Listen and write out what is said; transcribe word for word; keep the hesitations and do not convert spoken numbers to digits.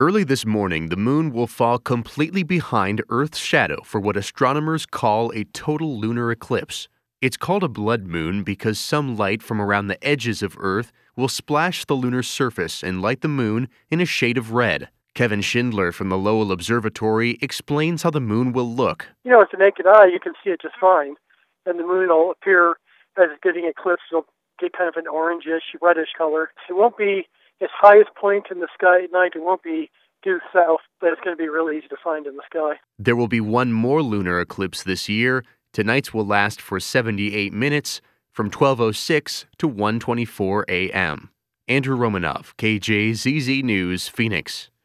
Early this morning, the moon will fall completely behind Earth's shadow for what astronomers call a total lunar eclipse. It's called a blood moon because some light from around the edges of Earth will splash the lunar surface and light the moon in a shade of red. Kevin Schindler from the Lowell Observatory explains how the moon will look. You know, with the naked eye, you can see it just fine. And the moon will appear as it's getting eclipsed. It'll get kind of an orangish, reddish color. It won't be its highest point in the sky at night. It won't be due south, but it's going to be really easy to find in the sky. There will be one more lunar eclipse this year. Tonight's will last for seventy-eight minutes, from twelve oh six to one twenty-four a.m. Andrew Romanov, K J Z Z News, Phoenix.